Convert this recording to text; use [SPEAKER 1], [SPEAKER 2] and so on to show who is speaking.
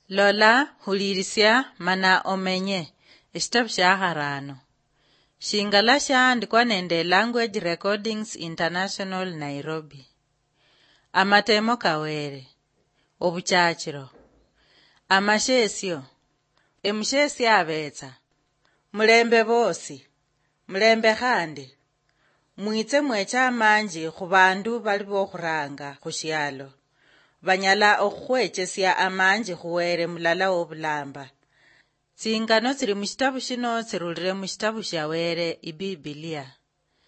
[SPEAKER 1] Lola hulirisya mana omenye eshitabu sha harano. Shingala shaandikwa nende Language Recordings International Nairobi. Amatemo kawere. Obuchachiro. Amashesyo. Emushesyo abetsa. Mulembe bosi. Mulembe khandi. Mwitse mwecha amanji khubandu bali bokhuranga khushyalo. Banyala okhwechesya amanji khuwere mulala wobulamba. Tsingano tsiri mushitabu shino tsirulire mushitabu sha were ibibilia.